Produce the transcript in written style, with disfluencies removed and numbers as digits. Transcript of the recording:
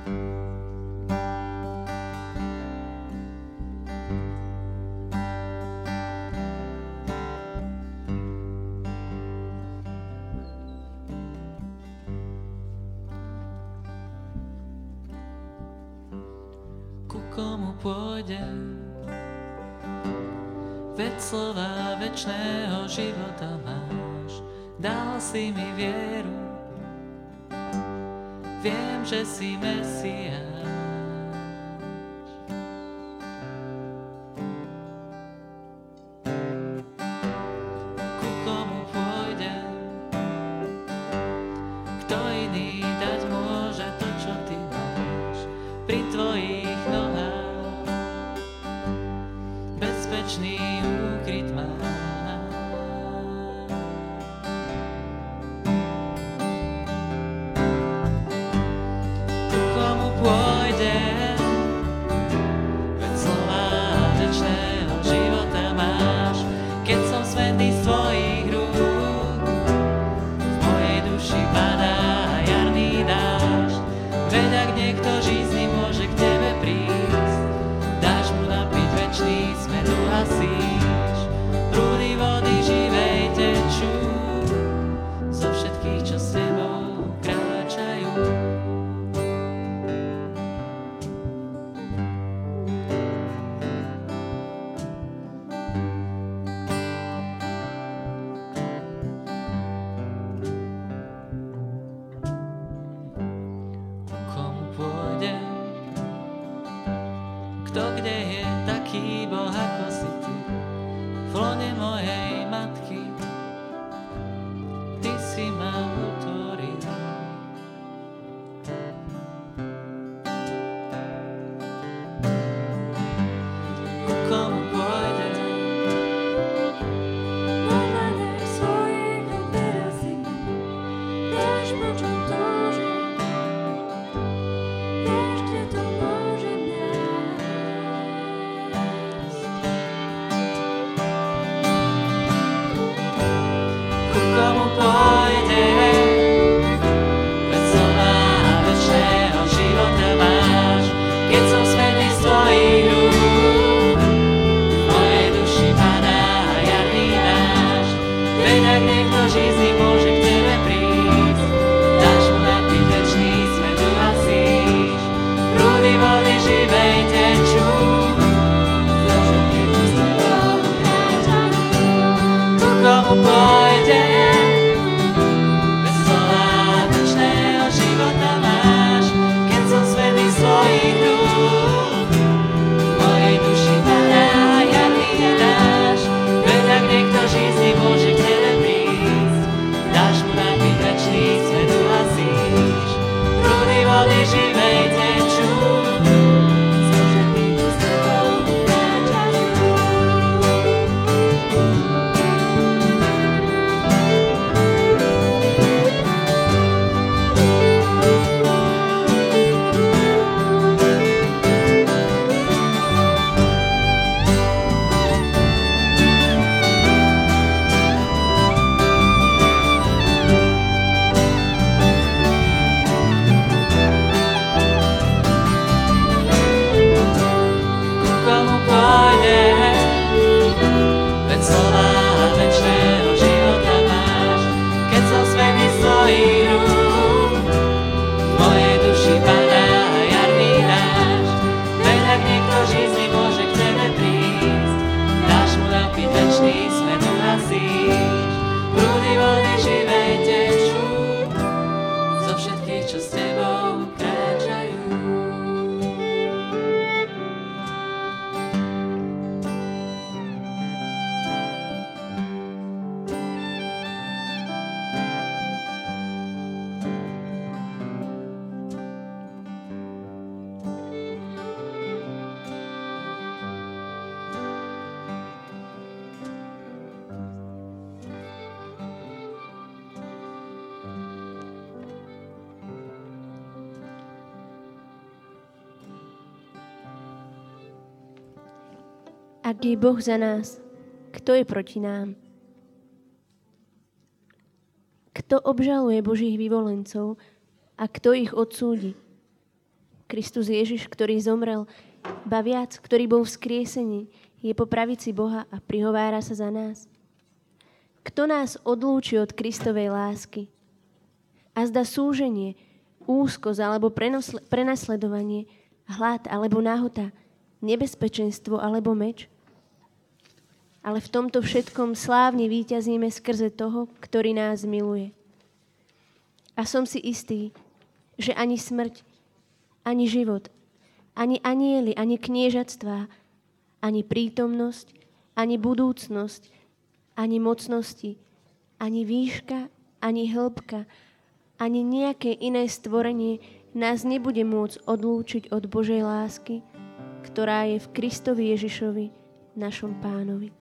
Komu pôjdem, veď slova večného života máš, dal si mi vieru, viem, že si Mesiáš. Ku komu pôjdem, kto iný dať môže to, čo ty máš, pri tvojich nohách bezpečný úkryt mám. Ku komu pôjdem, veď slova večného života máš, keď som svätý z tvojich rúk, v mojej duši padá jarný dážď, veď ak niekto žízny môže k tebe prísť, dáš mu napiť večný smet, uhasíš, prúdy vody živej tečú zo všetkých, čo s tebou kráčajú. Ku komu pôjdem, kto kde je taký Boh ako si ty, v lone mojej matky ty si ma utvoril. Ku komu pôjdem, Navane svojich operácií, dáš po čom túžim, vieš, kde to môžem nájsť. ku komu pôjdem, veď slova večného života máš, keď som svätý z tvojich rúk, v mojej duši padá jarný dážď, veď ak niekto žízny môže k tebe prísť, dáš mu napiť večný smet, uhasíš, prúdy vody živej tečú zo všetkých, čo s tebou kráčajú. Ku komu pôjdem, veď slova večného života máš, keď som svätý z tvojich rúk, v mojej duši padá jarný dážď, veď ak niekto žízny môže k tebe prísť, dáš mu napiť večný smet, uhasíš, prúdy vody živej tečú zo všetkých, čo s tebou kráčajú. Ku komu pôjdem, veď slova večného života máš, keď som svätý z tvojich rúk, v mojej duši padá jarný dážď, veď ak niekto žízny môže k tebe prísť, dáš mu napiť večný smet, uhasíš, prúdy vody živej tečú zo všetkých, čo s tebou kráčajú. Ak je Boh za nás, kto je proti nám? Kto obžaluje Božích vyvolencov a kto ich odsúdi? Kristus Ježiš, ktorý zomrel, ba viac, ktorý bol vzkriesený, je po pravici Boha a prihovára sa za nás. Kto nás odlúči od Kristovej lásky? A zda súženie, úzkosť alebo prenasledovanie, hlad alebo nahota, nebezpečenstvo alebo meč? Ale v tomto všetkom slávne víťazíme skrze toho, ktorý nás miluje. A som si istý, že ani smrť, ani život, ani anjeli, ani kniežatstvá, ani prítomnosť, ani budúcnosť, ani mocnosti, ani výška, ani hĺbka, ani nejaké iné stvorenie nás nebude môcť odlúčiť od Božej lásky, ktorá je v Kristovi Ježišovi, našom Pánovi.